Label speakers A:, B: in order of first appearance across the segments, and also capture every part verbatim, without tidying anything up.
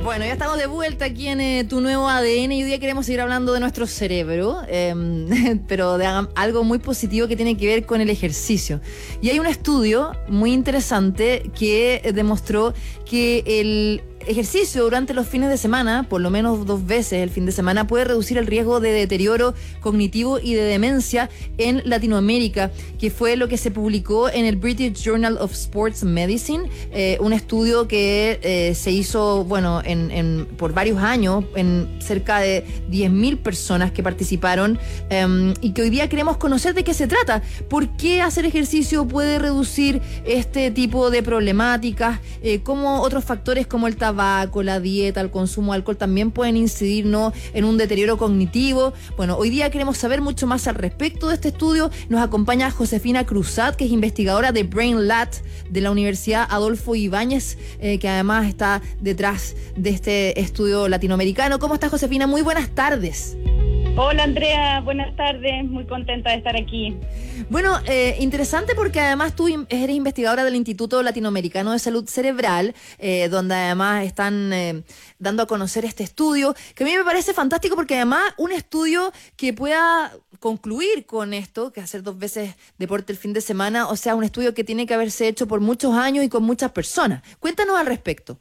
A: Bueno, ya estamos de vuelta aquí en eh, Tu Nuevo A D N y hoy día queremos seguir hablando de nuestro cerebro, eh, pero de algo muy positivo que tiene que ver con el ejercicio. Y hay un estudio muy interesante que demostró que el ejercicio durante los fines de semana, por lo menos dos veces el fin de semana, puede reducir el riesgo de deterioro cognitivo y de demencia en Latinoamérica, que fue lo que se publicó en el British Journal of Sports Medicine, eh, un estudio que eh, se hizo, bueno, en, en, por varios años, en cerca de diez mil personas que participaron, eh, y que hoy día queremos conocer de qué se trata, por qué hacer ejercicio puede reducir este tipo de problemáticas, eh, cómo otros factores como el tabaco, tabaco, la dieta, el consumo de alcohol también pueden incidir, ¿no?, en un deterioro cognitivo. Bueno, hoy día queremos saber mucho más al respecto de este estudio. Nos acompaña Josefina Cruzat, que es investigadora de BrainLat de la Universidad Adolfo Ibáñez, eh, que además está detrás de este estudio latinoamericano. ¿Cómo estás, Josefina? Muy buenas tardes.
B: Hola, Andrea, buenas tardes, muy contenta de estar aquí.
A: Bueno, eh, interesante porque además tú eres investigadora del Instituto Latinoamericano de Salud Cerebral, eh, donde además están eh, dando a conocer este estudio, que a mí me parece fantástico porque además un estudio que pueda concluir con esto, que hacer dos veces deporte el fin de semana, o sea, un estudio que tiene que haberse hecho por muchos años y con muchas personas. Cuéntanos al respecto.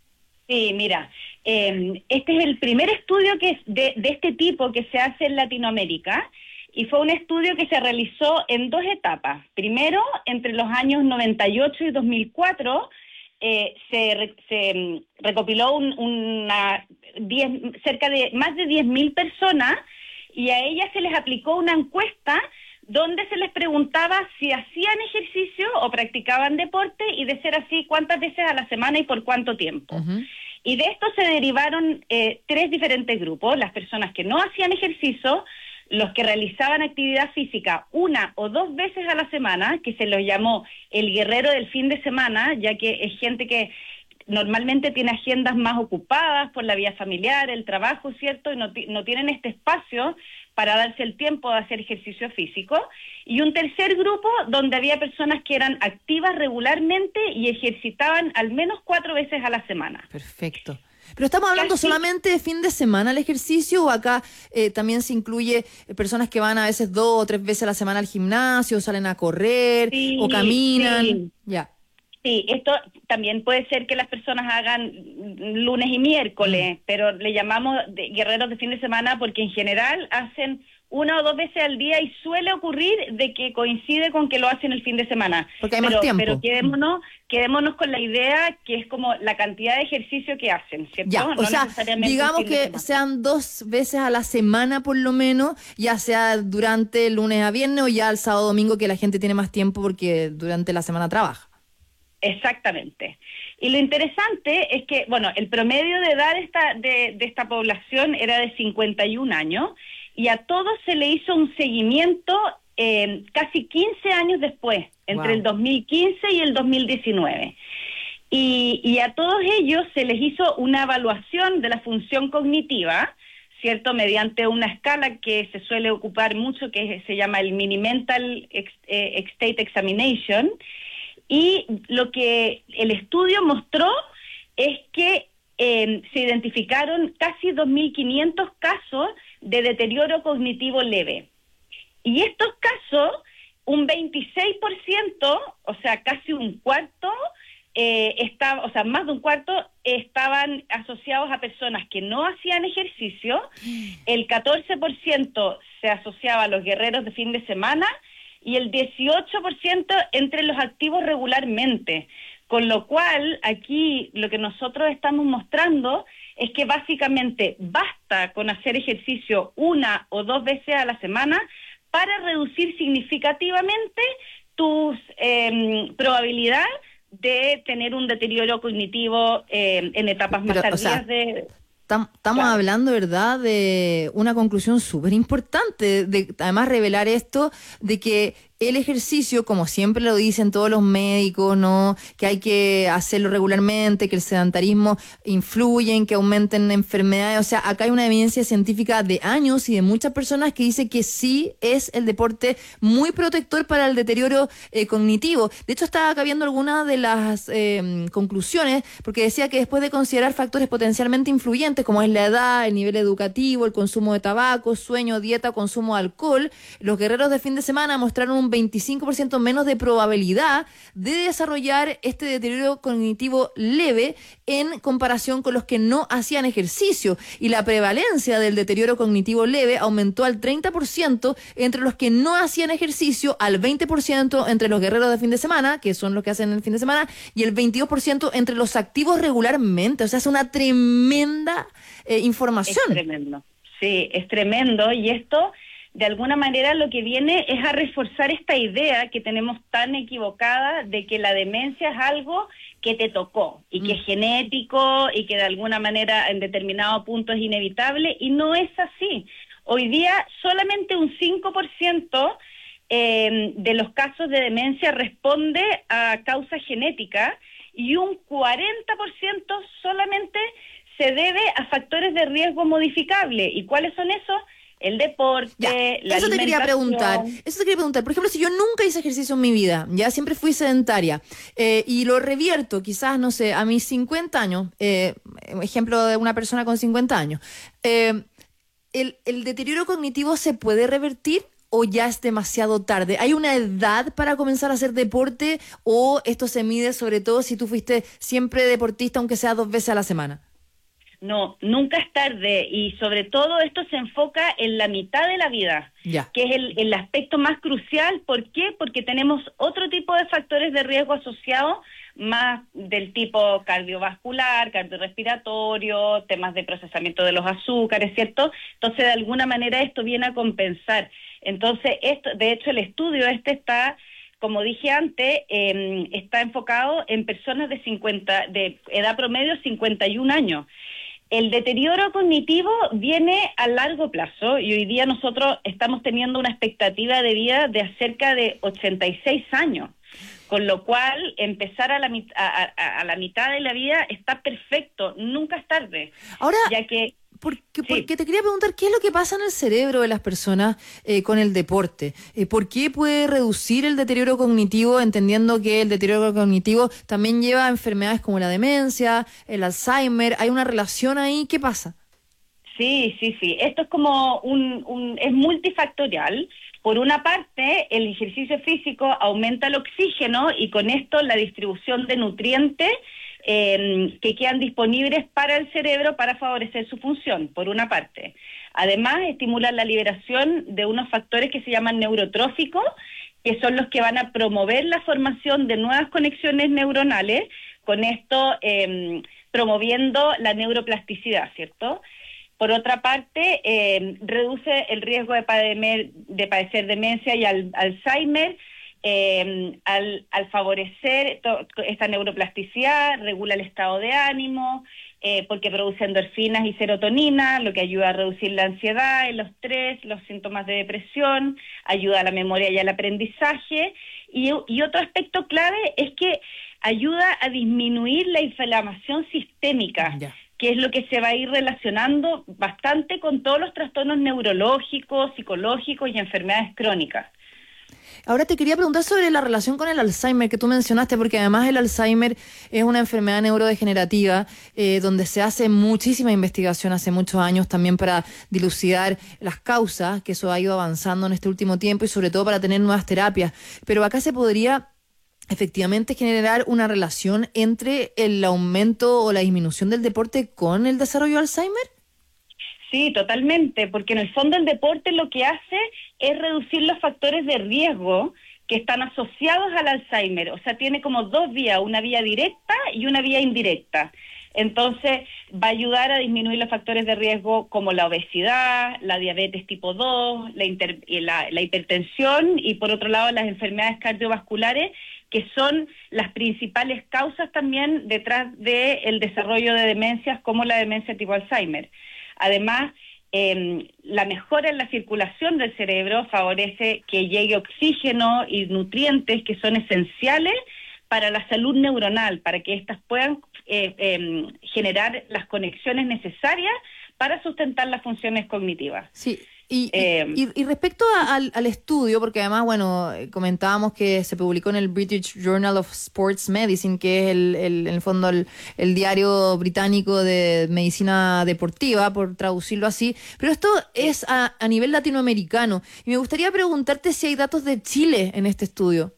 B: Sí, mira, eh, este es el primer estudio que es de, de este tipo que se hace en Latinoamérica y fue un estudio que se realizó en dos etapas. Primero, entre los años noventa y ocho y dos mil cuatro, eh, se, se recopiló un, una diez, cerca de más de diez mil personas y a ellas se les aplicó una encuesta donde se les preguntaba si hacían ejercicio o practicaban deporte y, de ser así, cuántas veces a la semana y por cuánto tiempo. Uh-huh. Y de esto se derivaron eh, tres diferentes grupos: las personas que no hacían ejercicio, los que realizaban actividad física una o dos veces a la semana, que se los llamó el guerrero del fin de semana, ya que es gente que normalmente tiene agendas más ocupadas por la vida familiar, el trabajo, ¿cierto? Y no, no tienen este espacio para darse el tiempo de hacer ejercicio físico. Y un tercer grupo donde había personas que eran activas regularmente y ejercitaban al menos cuatro veces a la semana.
A: Perfecto. ¿Pero estamos hablando Casi... solamente de fin de semana el ejercicio o acá eh, también se incluye personas que van a veces dos o tres veces a la semana al gimnasio, salen a correr sí, o caminan?
B: Sí.
A: Ya.
B: Sí, esto también puede ser que las personas hagan lunes y miércoles, mm. pero le llamamos de guerreros de fin de semana porque en general hacen una o dos veces al día y suele ocurrir de que coincide con que lo hacen el fin de semana.
A: Porque hay
B: pero,
A: más tiempo.
B: Pero quedémonos, quedémonos con la idea que es como la cantidad de ejercicio que hacen, ¿cierto?
A: Ya, o
B: no
A: sea, digamos que sean dos veces a la semana por lo menos, ya sea durante el lunes a viernes o ya el sábado domingo, que la gente tiene más tiempo porque durante la semana trabaja.
B: Exactamente. Y lo interesante es que, bueno, el promedio de edad de esta, de, de esta población era de cincuenta y un años y a todos se le hizo un seguimiento eh, casi quince años después, entre wow. el dos mil quince y el dos mil diecinueve. Y, y a todos ellos se les hizo una evaluación de la función cognitiva, ¿cierto?, mediante una escala que se suele ocupar mucho, que se llama el Mini-Mental State Examination. Y lo que el estudio mostró es que eh, se identificaron casi dos mil quinientos casos de deterioro cognitivo leve. Y estos casos, un veintiséis por ciento, o sea, casi un cuarto, eh, estaba, o sea, más de un cuarto, estaban asociados a personas que no hacían ejercicio, el catorce por ciento se asociaba a los guerreros de fin de semana, y el dieciocho por ciento entre los activos regularmente, con lo cual aquí lo que nosotros estamos mostrando es que básicamente basta con hacer ejercicio una o dos veces a la semana para reducir significativamente tus eh, probabilidades de tener un deterioro cognitivo eh, en etapas más Pero, tardías o sea, de...
A: Estamos claro. hablando, ¿verdad?, de una conclusión súper importante, de además revelar esto, de que el ejercicio, como siempre lo dicen todos los médicos, ¿no? Que hay que hacerlo regularmente, que el sedentarismo influye en que aumenten enfermedades. O sea, acá hay una evidencia científica de años y de muchas personas que dice que sí es el deporte muy protector para el deterioro eh, cognitivo. De hecho, estaba acá viendo algunas de las eh, conclusiones, porque decía que después de considerar factores potencialmente influyentes, como es la edad, el nivel educativo, el consumo de tabaco, sueño, dieta, consumo de alcohol, los guerreros de fin de semana mostraron un veinticinco por ciento menos de probabilidad de desarrollar este deterioro cognitivo leve en comparación con los que no hacían ejercicio. Y la prevalencia del deterioro cognitivo leve aumentó al treinta por ciento entre los que no hacían ejercicio, al veinte por ciento entre los guerreros de fin de semana, que son los que hacen el fin de semana, y el veintidós por ciento entre los activos regularmente. O sea, es una tremenda eh, información.
B: Es tremendo. Sí, es tremendo. Y esto, de alguna manera, lo que viene es a reforzar esta idea que tenemos tan equivocada de que la demencia es algo que te tocó y que mm. es genético y que de alguna manera en determinado punto es inevitable, y no es así. Hoy día solamente un cinco por ciento eh, de los casos de demencia responde a causa genética y un cuarenta por ciento solamente se debe a factores de riesgo modificable. ¿Y cuáles son esos? El deporte,
A: ya,
B: la
A: eso
B: alimentación.
A: te quería preguntar, eso te quería preguntar. Por ejemplo, si yo nunca hice ejercicio en mi vida, ya siempre fui sedentaria, eh, y lo revierto, quizás, no sé, a mis cincuenta años, eh, ejemplo de una persona con cincuenta años, eh, ¿el, el deterioro cognitivo se puede revertir o ya es demasiado tarde? ¿Hay una edad para comenzar a hacer deporte o esto se mide sobre todo si tú fuiste siempre deportista, aunque sea dos veces a la semana?
B: No, nunca es tarde, y sobre todo esto se enfoca en la mitad de la vida,
A: ya.
B: que es el, el aspecto más crucial. ¿Por qué? Porque tenemos otro tipo de factores de riesgo asociados, más del tipo cardiovascular, cardiorrespiratorio, temas de procesamiento de los azúcares, ¿cierto? Entonces, de alguna manera esto viene a compensar. Entonces, esto, de hecho, el estudio este está, como dije antes, eh, está enfocado en personas de cincuenta, de edad promedio cincuenta y un años. El deterioro cognitivo viene a largo plazo y hoy día nosotros estamos teniendo una expectativa de vida de cerca de ochenta y seis años, con lo cual empezar a la, mit- a, a, a la mitad de la vida está perfecto, nunca es tarde.
A: Ahora,
B: ya que
A: porque,
B: sí.
A: porque te quería preguntar, ¿qué es lo que pasa en el cerebro de las personas eh, con el deporte? Eh, ¿Por qué puede reducir el deterioro cognitivo, entendiendo que el deterioro cognitivo también lleva a enfermedades como la demencia, el Alzheimer? ¿Hay una relación ahí? ¿Qué pasa?
B: Sí, sí, sí. Esto es como un, un es multifactorial. Por una parte, el ejercicio físico aumenta el oxígeno y con esto la distribución de nutrientes eh, que quedan disponibles para el cerebro para favorecer su función, por una parte. Además, estimula la liberación de unos factores que se llaman neurotróficos, que son los que van a promover la formación de nuevas conexiones neuronales, con esto eh, promoviendo la neuroplasticidad, ¿cierto? Por otra parte, eh, reduce el riesgo de, pademer, de padecer demencia y al, Alzheimer, eh, al, al favorecer to, esta neuroplasticidad, regula el estado de ánimo, eh, porque produce endorfinas y serotonina, lo que ayuda a reducir la ansiedad, el estrés, los síntomas de depresión, ayuda a la memoria y al aprendizaje. Y, y otro aspecto clave es que ayuda a disminuir la inflamación sistémica, yeah. que es lo que se va a ir relacionando bastante con todos los trastornos neurológicos, psicológicos y enfermedades crónicas.
A: Ahora te quería preguntar sobre la relación con el Alzheimer que tú mencionaste, porque además el Alzheimer es una enfermedad neurodegenerativa eh, donde se hace muchísima investigación hace muchos años también para dilucidar las causas, que eso ha ido avanzando en este último tiempo y sobre todo para tener nuevas terapias. Pero acá se podría efectivamente generar una relación entre el aumento o la disminución del deporte con el desarrollo de Alzheimer.
B: Sí, totalmente, porque en el fondo el deporte lo que hace es reducir los factores de riesgo que están asociados al Alzheimer. O sea, tiene como dos vías, una vía directa y una vía indirecta. Entonces, va a ayudar a disminuir los factores de riesgo como la obesidad, la diabetes tipo dos, la, inter, la, la hipertensión y, por otro lado, las enfermedades cardiovasculares, que son las principales causas también detrás del desarrollo de demencias como la demencia tipo Alzheimer. Además, eh, la mejora en la circulación del cerebro favorece que llegue oxígeno y nutrientes que son esenciales para la salud neuronal, para que éstas puedan eh, eh, generar las conexiones necesarias para sustentar las funciones cognitivas.
A: Sí. Y,
B: eh,
A: y, y respecto a, al, al estudio, porque además, bueno, comentábamos que se publicó en el British Journal of Sports Medicine, que es el, el, en el fondo el, el diario británico de medicina deportiva, por traducirlo así, pero esto es a, a nivel latinoamericano. Y me gustaría preguntarte si hay datos de Chile en este estudio.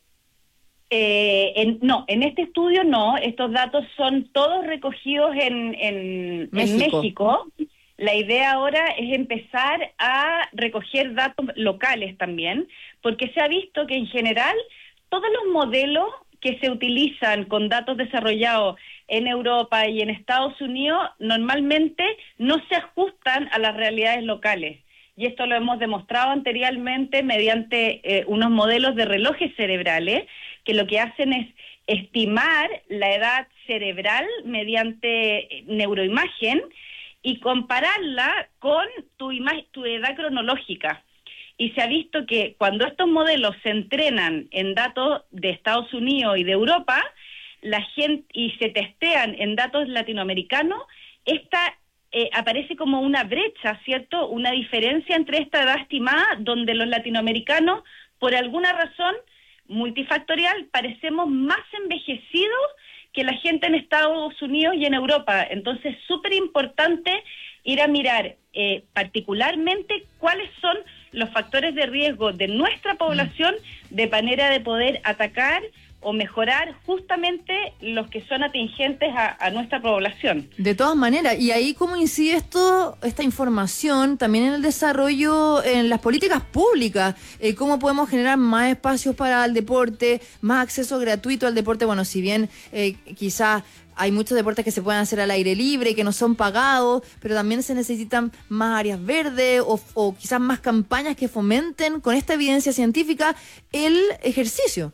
B: Eh, en, no, en este estudio no, estos datos son todos recogidos en, en México. en México. La idea ahora es empezar a recoger datos locales también, porque se ha visto que en general todos los modelos que se utilizan con datos desarrollados en Europa y en Estados Unidos normalmente no se ajustan a las realidades locales. Y esto lo hemos demostrado anteriormente mediante eh, unos modelos de relojes cerebrales que lo que hacen es estimar la edad cerebral mediante neuroimagen y compararla con tu, ima- tu edad cronológica. Y se ha visto que cuando estos modelos se entrenan en datos de Estados Unidos y de Europa, la gente y se testean en datos latinoamericanos, esta eh, aparece como una brecha, ¿cierto? Una diferencia entre esta edad estimada, donde los latinoamericanos, por alguna razón multifactorial, parecemos más envejecidos que la gente en Estados Unidos y en Europa. Entonces, súper importante ir a mirar eh, particularmente cuáles son los factores de riesgo de nuestra población de manera de poder atacar o mejorar justamente los que son atingentes a, a nuestra población.
A: De todas maneras, y ahí cómo incide esto, esta información también en el desarrollo, en las políticas públicas, eh, cómo podemos generar más espacios para el deporte, más acceso gratuito al deporte. Bueno, si bien eh, quizás hay muchos deportes que se pueden hacer al aire libre, que no son pagados, pero también se necesitan más áreas verdes o, o quizás más campañas que fomenten con esta evidencia científica el ejercicio.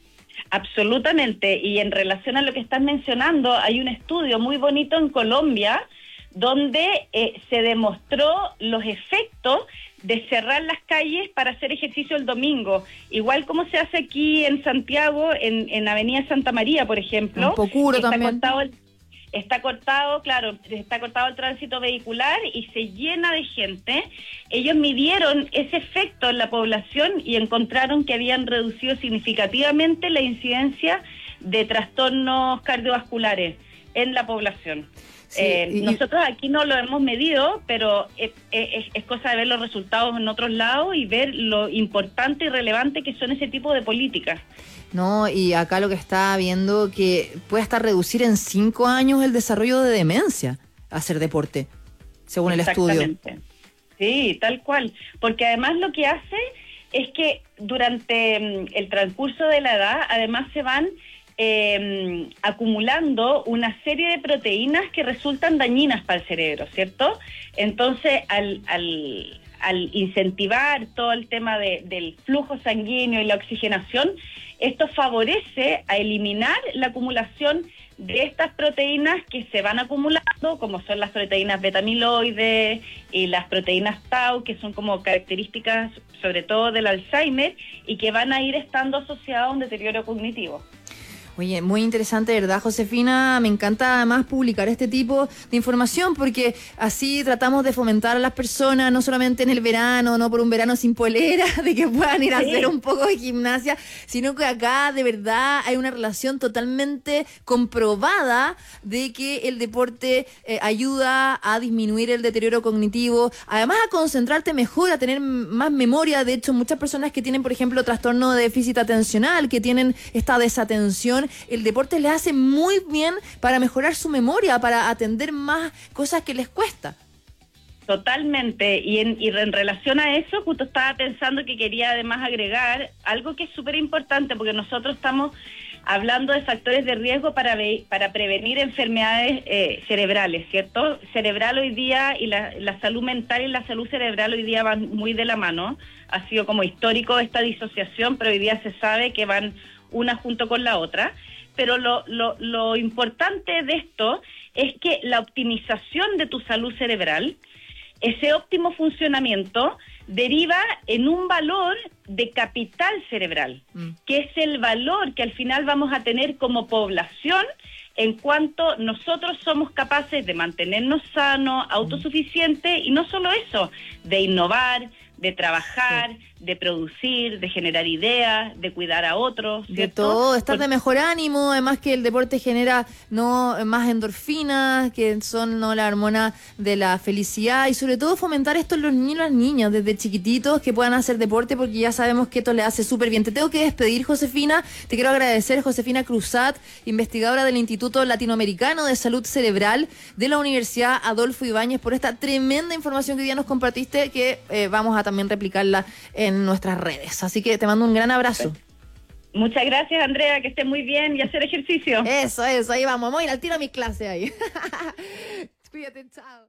B: Absolutamente, y en relación a lo que estás mencionando, hay un estudio muy bonito en Colombia donde eh, se demostró los efectos de cerrar las calles para hacer ejercicio el domingo, igual como se hace aquí en Santiago, en, en Avenida Santa María, por ejemplo.
A: Un Pocuro
B: está
A: también.
B: Cortado el, está cortado, claro, está cortado el tránsito vehicular y se llena de gente. Ellos midieron ese efecto en la población y encontraron que habían reducido significativamente la incidencia de trastornos cardiovasculares en la población. Sí, eh, y, nosotros aquí no lo hemos medido, pero es, es, es cosa de ver los resultados en otros lados y ver lo importante y relevante que son ese tipo de políticas.
A: No, y acá lo que está viendo que puede hasta reducir en cinco años el desarrollo de demencia, hacer deporte, según el estudio.
B: Sí, tal cual. Porque además lo que hace es que durante el transcurso de la edad, además se van eh, acumulando una serie de proteínas que resultan dañinas para el cerebro, ¿cierto? Entonces, al... al al incentivar todo el tema de, del flujo sanguíneo y la oxigenación, esto favorece a eliminar la acumulación de estas proteínas que se van acumulando, como son las proteínas beta-amiloide y las proteínas tau, que son como características sobre todo del Alzheimer y que van a ir estando asociadas a un deterioro cognitivo.
A: Oye, muy interesante, ¿verdad, Josefina? Me encanta además publicar este tipo de información porque así tratamos de fomentar a las personas, no solamente en el verano, no por un verano sin polera, de que puedan ir a sí. hacer un poco de gimnasia, sino que acá de verdad hay una relación totalmente comprobada de que el deporte eh, ayuda a disminuir el deterioro cognitivo, además a concentrarte mejor, a tener más memoria. De hecho, muchas personas que tienen, por ejemplo, trastorno de déficit atencional, que tienen esta desatención, el deporte les hace muy bien para mejorar su memoria, para atender más cosas que les cuesta.
B: Totalmente, y en, y en relación a eso, justo estaba pensando que quería además agregar algo que es súper importante, porque nosotros estamos hablando de factores de riesgo para, ve, para prevenir enfermedades eh, cerebrales, ¿cierto? Cerebral hoy día y la, la salud mental y la salud cerebral hoy día van muy de la mano. Ha sido como histórico esta disociación, pero hoy día se sabe que van una junto con la otra, pero lo, lo, lo importante de esto es que la optimización de tu salud cerebral ese óptimo funcionamiento deriva en un valor de capital cerebral, mm. que es el valor que al final vamos a tener como población en cuanto nosotros somos capaces de mantenernos sanos, autosuficientes, y no solo eso, de innovar, de trabajar, sí. de producir, de generar ideas, de cuidar a otros, ¿cierto?
A: De todo, estar de mejor ánimo, además que el deporte genera no más endorfinas, que son no la hormona de la felicidad, y sobre todo fomentar esto en los niños y las niñas desde chiquititos, que puedan hacer deporte, porque ya sabemos que esto les hace súper bien. Te tengo que despedir, Josefina, te quiero agradecer, Josefina Cruzat, investigadora del Instituto Latinoamericano de Salud Cerebral de la Universidad Adolfo Ibáñez, por esta tremenda información que hoy día nos compartiste, que eh, vamos a también replicarla en nuestras redes. Así que te mando un gran abrazo.
B: Muchas gracias, Andrea, que esté muy bien y hacer ejercicio.
A: Eso, eso, ahí vamos. Vamos a ir al tiro a mi clase ahí. Cuídate, chao.